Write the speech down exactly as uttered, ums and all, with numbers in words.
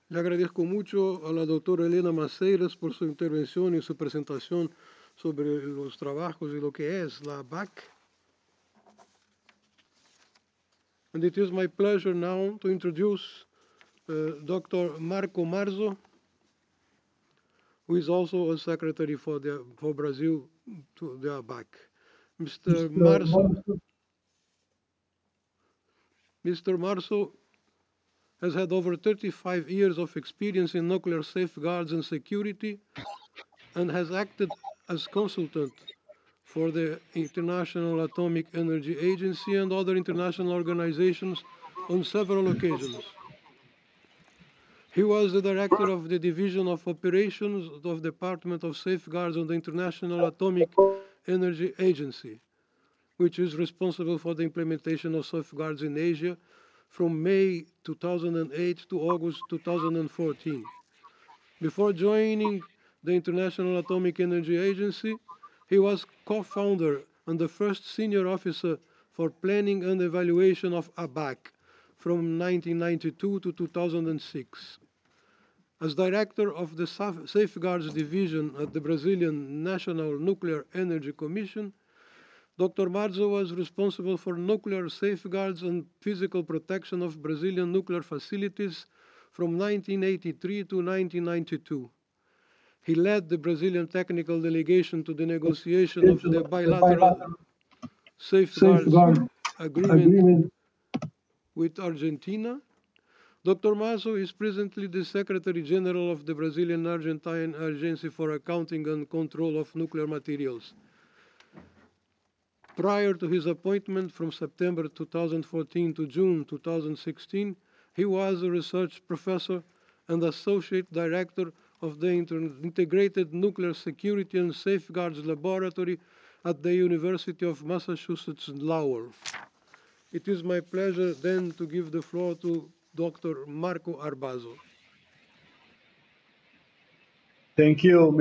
Le agradezco mucho a la doctora Elena Maceiras por su intervención y su presentación sobre los trabajos y lo que es la A B A C. And it is my pleasure now to introduce uh, Doctor Marco Marzo, who is also a secretary for, the, for Brazil to the A B A C. Mister Marzo, Mister Marzo has had over thirty-five years of experience in nuclear safeguards and security and has acted as consultant for the International Atomic Energy Agency and other international organizations on several occasions. He was the director of the Division of Operations of the Department of Safeguards on the International Atomic Energy Agency, which is responsible for the implementation of safeguards in Asia from May two thousand eight to August two thousand fourteen. Before joining the International Atomic Energy Agency, he was co-founder and the first senior officer for planning and evaluation of A B A C from nineteen ninety-two to two thousand six. As director of the Safeguards Division at the Brazilian National Nuclear Energy Commission, Doctor Marzo was responsible for nuclear safeguards and physical protection of Brazilian nuclear facilities from nineteen eighty-three to nineteen ninety-two. He led the Brazilian technical delegation to the negotiation of the bilateral safeguards Safeguard agreement Agreement. with Argentina. Doctor Marzo is presently the Secretary General of the Brazilian Argentine Agency for Accounting and Control of Nuclear Materials. Prior to his appointment from September two thousand fourteen to June two thousand sixteen, he was a research professor and associate director of the Integrated Nuclear Security and Safeguards Laboratory at the University of Massachusetts Lowell. It is my pleasure then to give the floor to Doctor Marco Arbazo. Thank you,